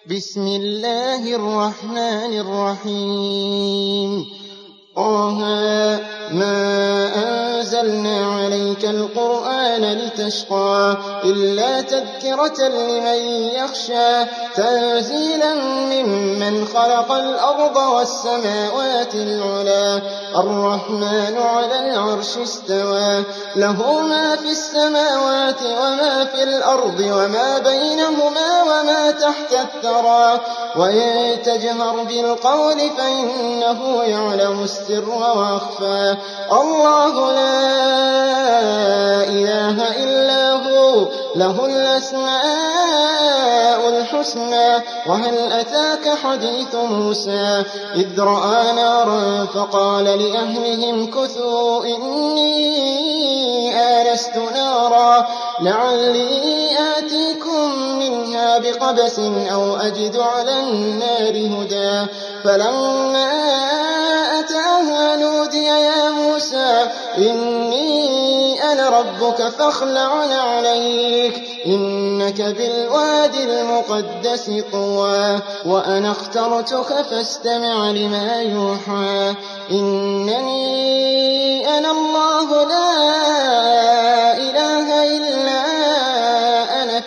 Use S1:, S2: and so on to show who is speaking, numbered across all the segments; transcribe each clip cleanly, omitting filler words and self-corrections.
S1: بسم الله الرحمن الرحيم طه ما أنزلنا عليك القرآن لتشقى إلا تذكرة لمن يخشى تنزيلا ممن خلق الأرض والسماوات العلى الرحمن على العرش استوى له ما في السماوات وما في الأرض وما بينهما وما تحت الثرى وإن تجهر بالقول فإنه يعلم السر وأخفى الله لا إله إلا هو له الأسماء الحسنى وهل أتاك حديث موسى إذ رأى نارا فقال لأهلهم كثوا إني آنست نارا لعلي آتيكم منها بقبس أو أجد على النار هدى فلما أتاها نودي يا موسى إني أنا ربك فاخلع عليك إنك بالوادي المقدس طوى وأنا اخترتك فاستمع لما يوحى إنني أنا الله لا إله إلا أنا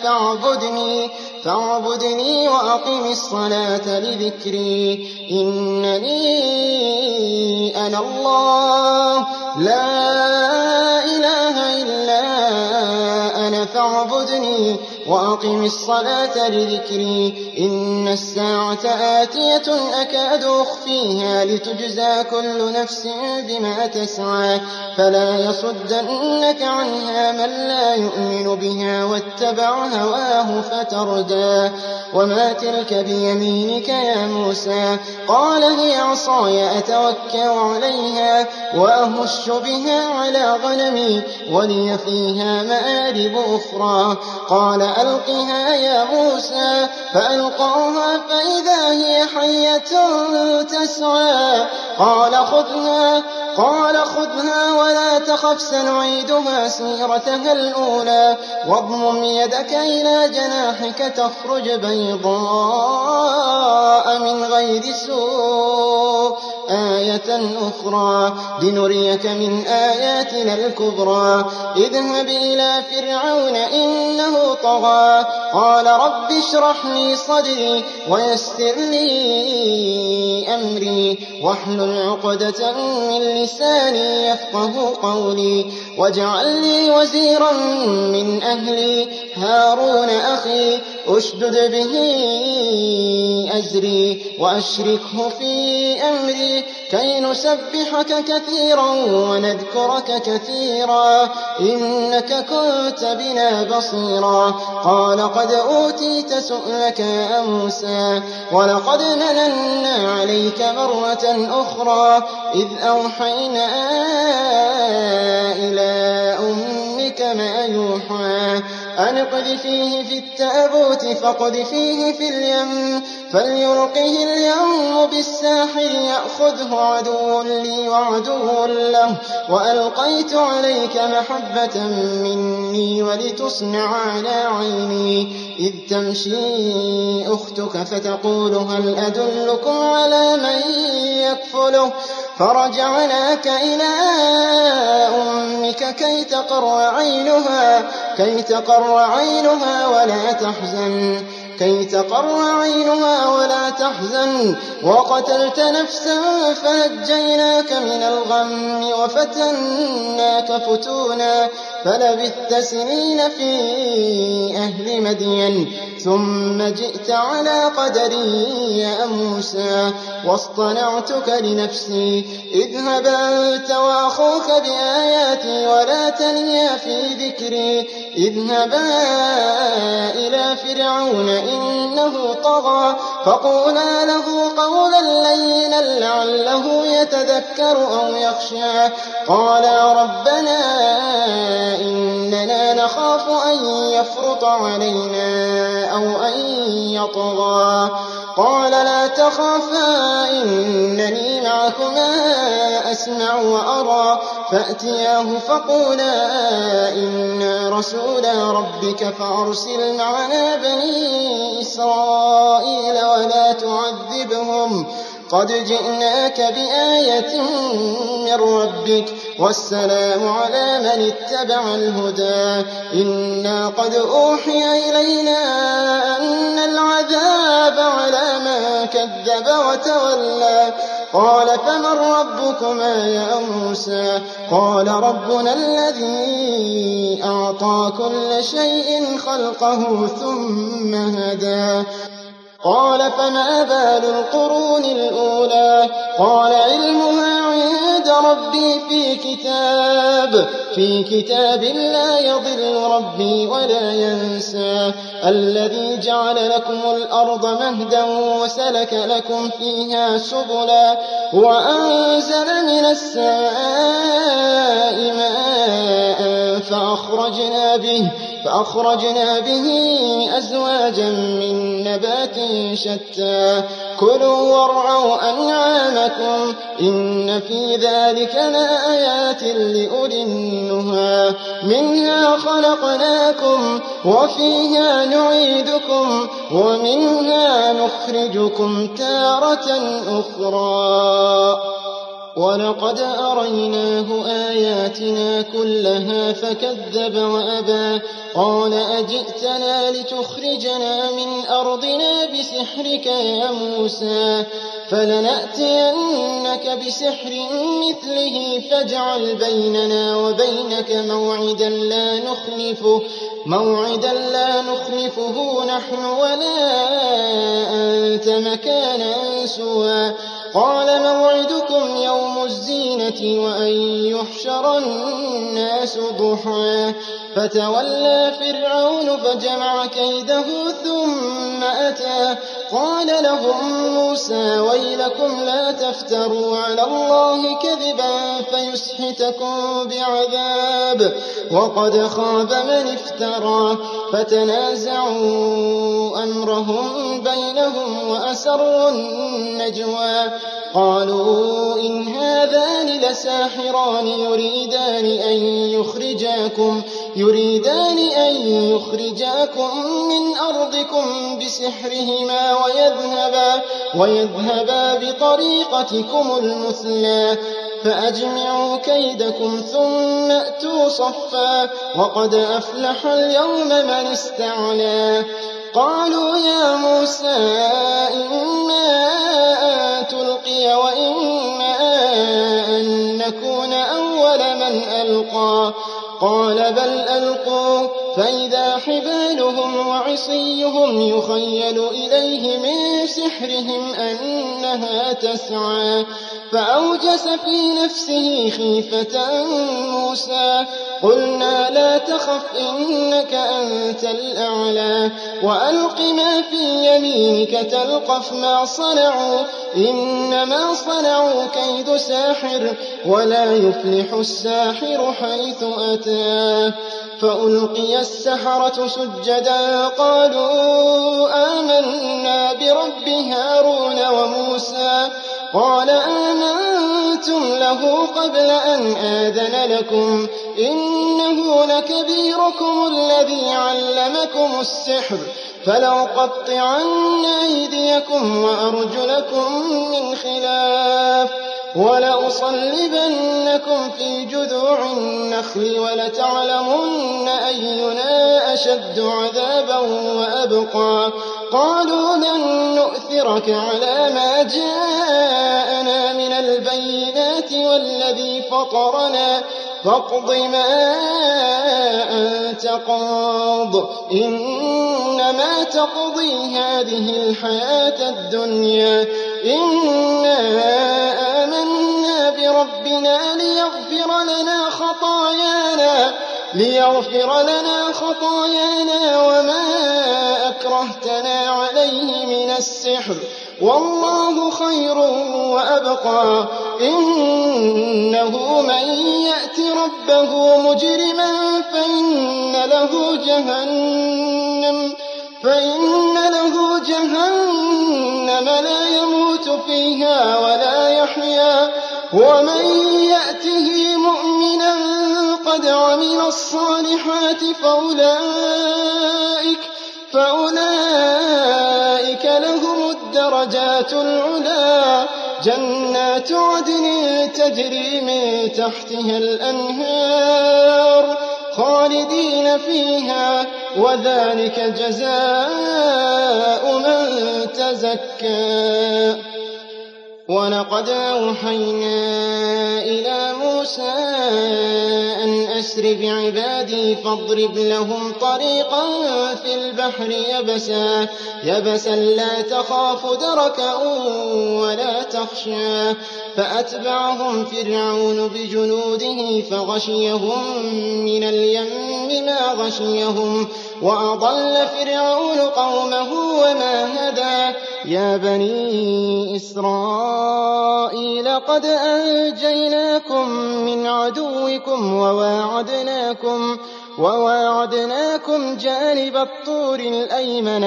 S1: فاعبدني وأقم الصلاة لذكري إنني أنا الله لا إله إلا أنا فاعبدني وأقم الصلاة لذكري إن الساعة آتية أكاد أخفيها لتجزى كل نفس بما تسعى فلا يصدنك عنها من لا يؤمن بها واتبع هواه فتردى وما تلك بيمينك يا موسى قال هي عصاي أتوكأ عليها وأهش بها على غنمي ولي فيها مآرب أخرى قال ألقها يا موسى فألقاها فإذا هي حية تسعى قال خذها ولا تخف سنعيدها سيرتها الأولى واضمم يدك إلى جناحك تخرج بيضاء من غير سوء آية أخرى لنريك من آياتنا الكبرى اذهب إلى فرعون إنه طغى قال رب اشرح لي صدري ويسر لي أمري واحلل عقدة من لساني يفقه قولي واجعل لي وزيرا من أهلي هارون أخي أشدد به أزري وأشركه في أمري كي نسبحك كثيرا ونذكرك كثيرا إنك كنت بنا بصيرا قال قد أوتيت سؤلك يا موسى ولقد مننا عليك مرة أخرى إذ أوحينا إلى أمك ما يوحى أن اقذفيه في التابوت فاقذفيه في اليم فليلقه اليم بالساحل يأخذه عدو لي وعدو له وألقيت عليك محبة مني ولتصنع على عيني إذ تمشي أختك فتقول هل أدلكم على من يكفله فرجعناك إلى أمك كي تقر عينها ولا تحزن وقتلت نفسا فنجيناك من الغم وفتناك فتونا فلبثت سنين في أهل مدين ثم جئت على قدري يا موسى واصطنعتك لنفسي اذهب أنت وأخوك بآياتي ولا تنيا في ذكري اذهبا إلى فرعون إنه طغى فقولا له قولا لينا لعله يتذكر أو يخشى قالا ربنا إننا نخاف أن يفرط علينا أو أن يطغى قال لا تخافا إنني معكما أسمع وأرى فأتياه فقولا إنا رسولا ربك فأرسل معنا بني إسرائيل إسرائيل ولا تعذبهم قد جئناك بآية من ربك والسلام على من اتبع الهدى إنا قد أوحي إلينا أن العذاب على من كذب وتولى قال فمن ربكما يا موسى قال ربنا الذي أعطى كل شيء خلقه ثم هدى قال فما بال القرون الأولى قال علمها عند ربي في كتاب لا يضل ربي ولا ينسى الذي جعل لكم الأرض مهدا وسلك لكم فيها سبلا وأنزل من السماء ماء فأخرجنا به أزواجا من نبات شتى كلوا وارعوا أنعامكم إن في ذلك لآيات لأولي النهى منها خلقناكم وفيها نعيدكم ومنها نخرجكم تارة أخرى ولقد أريناه آياتنا كلها فكذب وأبى قال أجئتنا لتخرجنا من أرضنا بسحرك يا موسى فلنأتينك بسحر مثله فاجعل بيننا وبينك موعدا لا نخلفه نحن ولا أنت مكانا سوى قال موعدكم يوم الزينة وأن يحشر الناس ضحى فتولى فرعون فجمع كيده ثم أتى قال لهم موسى ويلكم لا تفتروا على الله كذبا فيسحتكم بعذاب وقد خاب من افترى فتنازعوا أمرهم بينهم وأسروا النجوى قالوا إن هذان لساحران يريدان أن يخرجاكم من أرضكم بسحرهما ويذهبا بطريقتكم المثلى فأجمعوا كيدكم ثم أتوا صفا وقد أفلح اليوم من استعلى قالوا يا موسى إما أن تلقي وإما أن نكون أول من ألقى قال بل ألقوا فإذا حبالهم وعصيهم يخيل إليه من سحرهم أنها تسعى فأوجس في نفسه خيفة موسى قلنا لا تخف إنك أنت الأعلى وألق ما في يمينك تلقف ما صنعوا إنما صنعوا كيد ساحر ولا يفلح الساحر حيث أتى فألقي السحرة سجدا قالوا آمنا برب هارون وموسى قال آمنتم له قبل أن آذن لكم إنه لكبيركم الذي علمكم السحر فلأقطعن أيديكم وأرجلكم من خلاف ولأصلبنكم في جذوع النخل ولتعلمن أينا أشد عذابا وأبقى قالوا لن نؤثرك على ما جاءنا من البينات والذي فطرنا فاقض ما أنت قاض إنما تقضي هذه الحياة الدنيا إنا آمنا بربنا ليغفر لنا خطايانا وما أكرهتنا عليه من السحر والله خير وأبقى إنه من يأت ربه مجرما فإن له جهنم لا يموت فيها ولا يحيا ومن يأته مؤمنا قد عمل الصالحات فأولئك لهم الدرجات العلا جنات عدن تجري من تحتها الأنهار خالدين فيها وذلك جزاء من تزكى. ولقد أوحينا إلى موسى أن أسر بعبادي فاضرب لهم طريقا في البحر يبسا لا تخاف دركا ولا تخشى فأتبعهم فرعون بجنوده فغشيهم من اليم ما غشيهم وأضل فرعون قومه وما هدى. يا بني إسرائيل قد أنجيناكم من عدوكم وواعدناكم جانب الطور الأيمن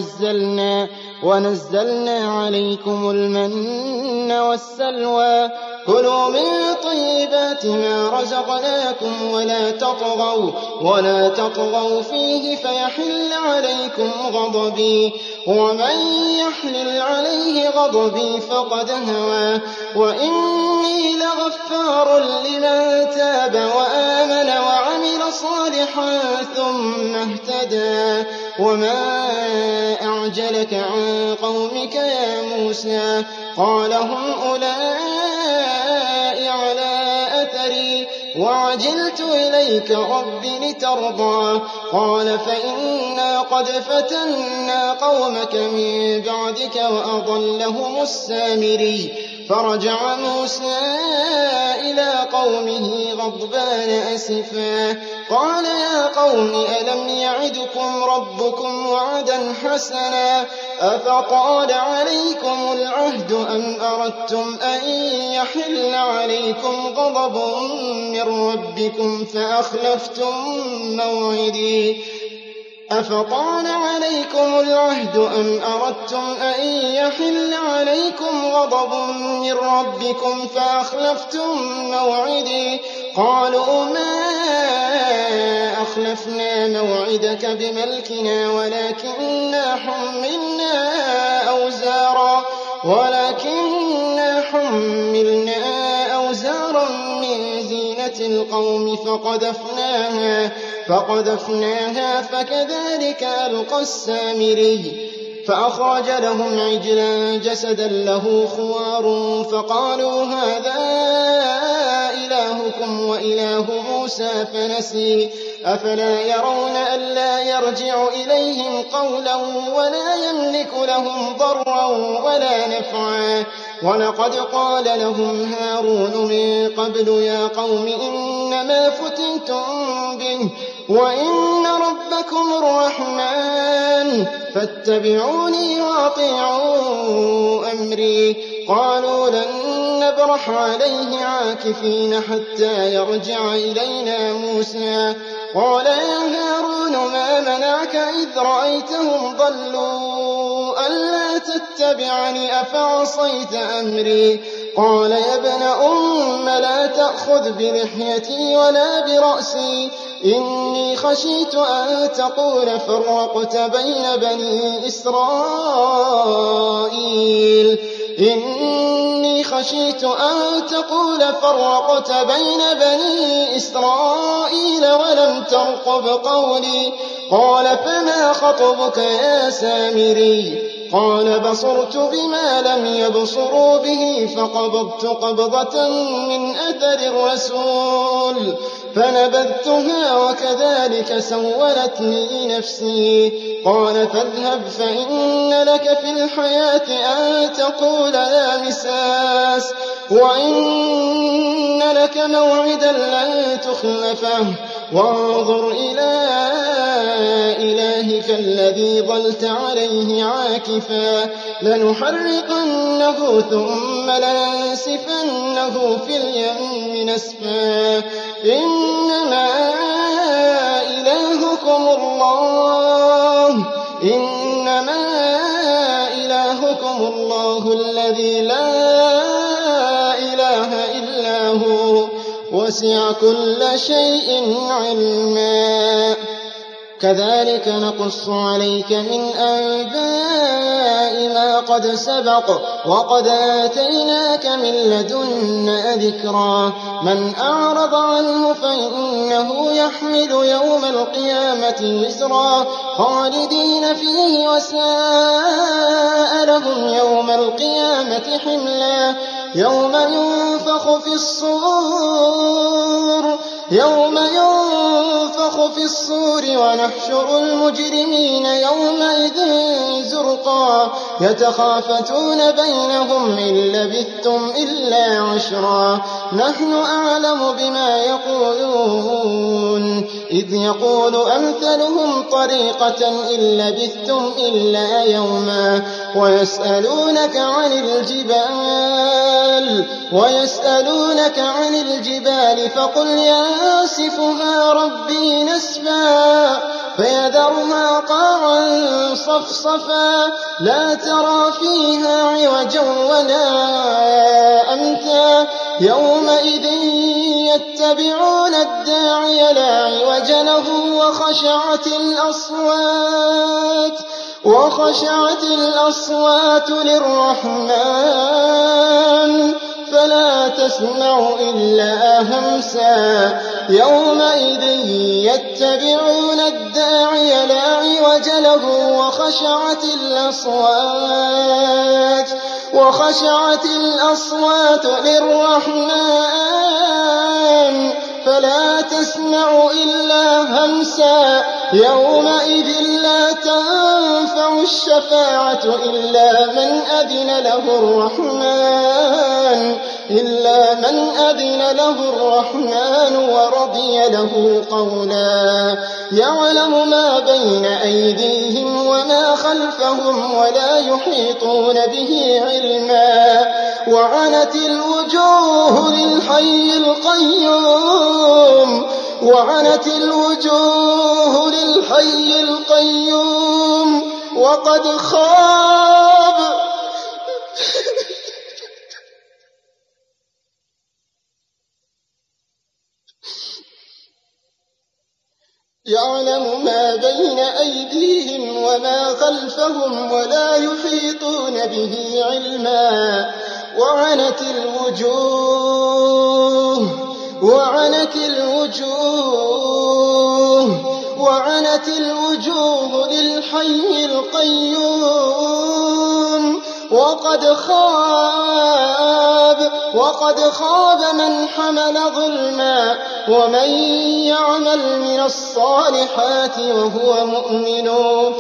S1: ونزلنا عليكم المن والسلوى. كلوا من طيبات ما رزقناكم ولا تطغوا فيه فيحل عليكم غضبي ومن يحلل عليه غضبي فقد هوى. وإني لغفار لمن تاب وآمن وعمل صالحا ثم اهتدى. وما أعجلك عن قومك يا موسى قال هم أولئك على أثري وعجلت إليك رب لترضى. قال فإنا قد فتنا قومك من بعدك وأضلهم السامري. فرجع موسى إلى قومه غضبان أسفا قال يا قوم ألم يعدكم ربكم وعدا حسنا أفطال عليكم العهد أم أردتم أن يحل عليكم غضب من ربكم فأخلفتم موعدي. أفطال عليكم العهد أم أردتم أن يحل عليكم غضب من ربكم فأخلفتم موعدي. قالوا ما أخلفنا موعدك بملكنا ولكننا حملنا أوزارا من زينة القوم فقذفناها فكذلك ألقى السامري. فأخرج لهم عجلا جسدا له خوار فقالوا هذا إلهكم وإله موسى فنسي. أفلا يرون ألا يرجع إليهم قولا ولا يملك لهم ضرا ولا نفعا. ولقد قال لهم هارون من قبل يا قوم إنما فتنتم به وإن ربكم الرحمن فاتبعوني وأطيعوا أمري. قالوا لن نبرح عليه عاكفين حتى يرجع إلينا موسى. قال يا هارون ما منعك إذ رأيتهم ضلوا ألا تتبعني أفعصيت أمري. قال يا ابن أم لا تأخذ بلحيتي ولا برأسي إني خشيت أن تقول فرقت بين بني إسرائيل ولم ترقب قولي. قال فما خطبك يا سامري. قال بصرت بما لم يبصروا به فقبضت قبضة من أثر الرسول فنبذتها وكذلك سولت لي نفسي. قال فاذهب فإن لك في الحياة أن تقول لا مساس وإن لك موعدا لن تخلفه وانظر إلى إلهك الذي ظلت عليه عاكفا لنحرقنه ثم لننسفنه في اليم نسفا. إنما إلهكم الله الذي لا إله إلا هو وسع كل شيء علما. كذلك نقص عليك من أنباء ما قد قد سبق وقد آتيناك من لدنا ذكرا من أعرض عنه فإنه يحمل يوم القيامة وزرا خالدين فيه وساء لهم يوم القيامة حملا يوم ينفخ في الصور ونحشر المجرمين يومئذ زرقا يتخافتون بينهم إن لبثتم إلا عشرا نحن أعلم بما يقولون إذ يقول أمثلهم طريقة إن لبثتم إلا يوما ويسألونك عن الجبال فقل ينسفها ربي نسفا فيذرها قاعا صفصفا لا ترى فيها عوجا ولا أمتا يومئذ يتبعون الداعي لا عوج له وخشعت الأصوات للرحمن فلا تسمع إلا همسا يومئذ يتبعون الداعي لا عوج له وخشعت الأصوات للرحمن فلا تسمع إلا همسا يومئذ لا تنفع الشفاعة إلا من أذن له الرحمن ورضي له قولا يعلم ما بين أيديهم وما خلفهم ولا يحيطون به علما وعنت الوجوه للحي القيوم وقد خاب يعلم ما بين أيديهم وما خلفهم ولا يحيطون به علما وعنت الوجوه للحي القيوم وقد خاب من حمل ظلما ومن يعمل من الصالحات وهو مؤمن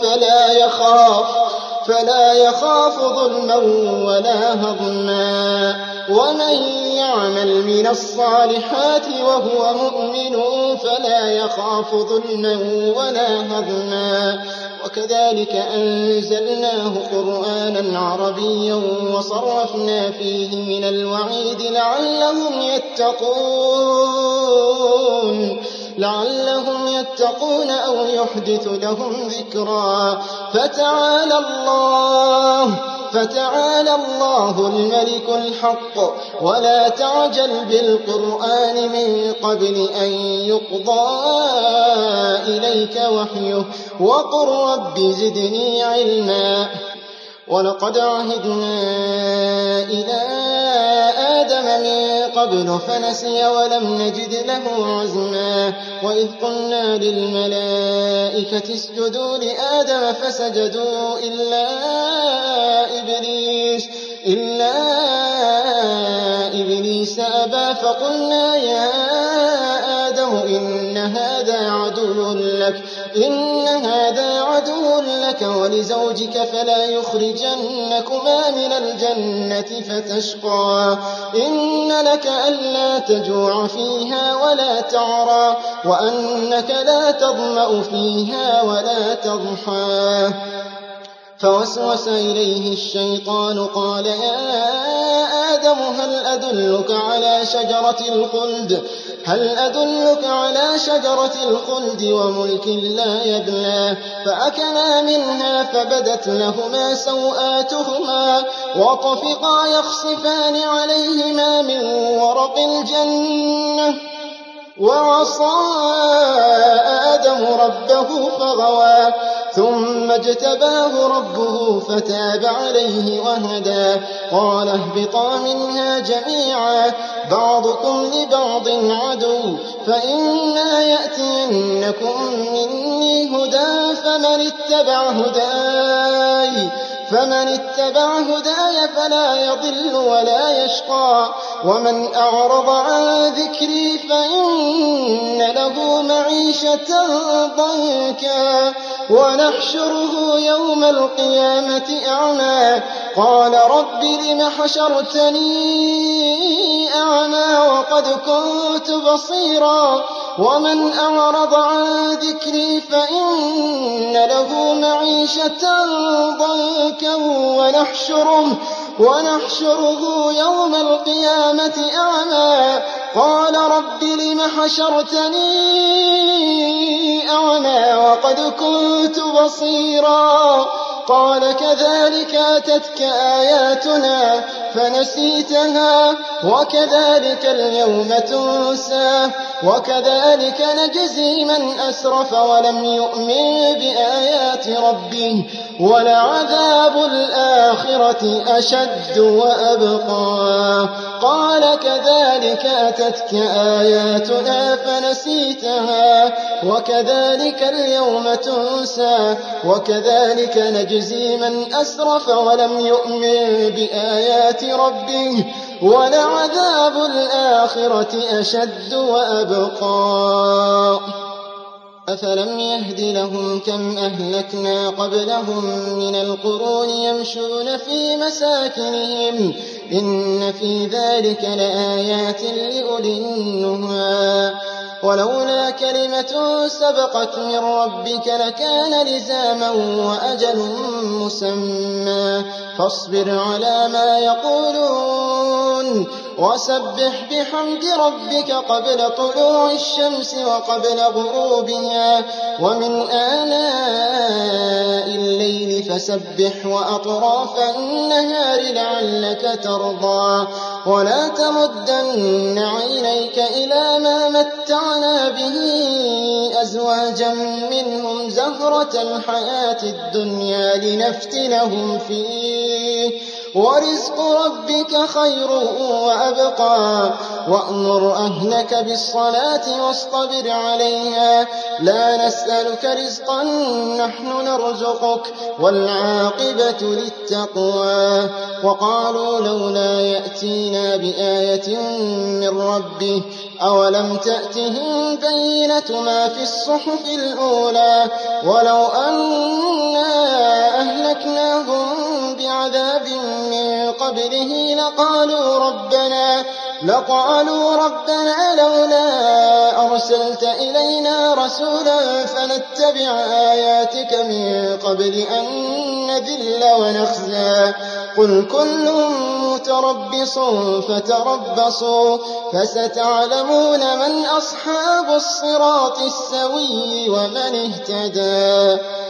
S1: فلا يخاف ظلما ولا هضما ومن يعمل من الصالحات وهو مؤمن فلا يخاف ظلما ولا هضما وكذلك أنزلناه قرآنا عربيا وصرفنا فيه من الوعيد لعلهم يتقون أو يحدث لهم ذكرا فتعالى الله الملك الحق ولا تعجل بالقرآن من قبل أن يقضى إليك وحيه وقل رب زدني علما ولقد عهدنا إلى آدم من قبل فنسي ولم نجد له عزما وإذ قلنا للملائكة اسجدوا لآدم فسجدوا إلا إبليس أبى فقلنا يا آدم إن هذا عدو لك ولزوجك فلا يخرجنكما من الجنة فتشقى إن لك ألا تجوع فيها ولا تعرى وأنك لا تظمأ فيها ولا تضحى فوسوس إليه الشيطان قال يا آدم هل أدلك على شجرة الخلد وملك لا يبلى فأكلا منها فبدت لهما سوآتهما وطفقا يخصفان عليهما من ورق الجنة وعصى آدم ربه فغوى ثم اجتباه ربه فتاب عليه وهدى قال اهبطا منها جميعا بعضكم لبعض عدو فإما يأتينكم مني هدى فمن اتبع هداي فلا يضل ولا يشقى ومن أعرض عن ذكري فإن له معيشة ضنكا ونحشره يوم القيامة أعمى قال رب لم حشرتني أعمى وقد كنت بصيرا ومن أعرض عن ذكري فإن له معيشة ضنكا ونحشره يوم القيامة أعمى قال رب لم حشرتني أعمى وقد كنت بصيرا قال كذلك أتتك آياتنا فنسيتها وكذلك اليوم تنسى وكذلك نجزي من أسرف ولم يؤمن بآيات ربه ولعذاب الآخرة أشد وأبقى قال كذلك أتتك آياتنا فنسيتها وكذلك اليوم تنسى وكذلك نجزي من أسرف ولم يؤمن بآيات ربه ولعذاب الآخرة أشد وأبقى أفلم يهد لهم كم أهلكنا قبلهم من القرون يمشون في مساكنهم إن في ذلك لآيات لأولي النهى ولولا كلمة سبقت من ربك لكان لزاما وأجل مسمى فاصبر على ما يقولون وسبح بحمد ربك قبل طلوع الشمس وقبل غروبها ومن آناء الليل فسبح وأطراف النهار لعلك ترضى ولا تمدن عينيك إلى ما متعنا به أزواجا منهم زهرة الحياة الدنيا لنفتنهم فيه ورزق ربك خير وأبقى وأمر أهلك بالصلاة واصطبر عليها لا نسألك رزقا نحن نرزقك والعاقبة للتقوى وقالوا لولا يأتينا بآية من ربه أولم تأتهم بينة ما في الصحف الأولى ولو أنا أهلكناهم بعذاب من قبله لقالوا ربنا لولا أرسلت إلينا رسولا فنتبع آياتك من قبل أن نذل ونخزى قل كل متربص فتربصوا فستعلمون من أصحاب الصراط السوي ومن اهتدى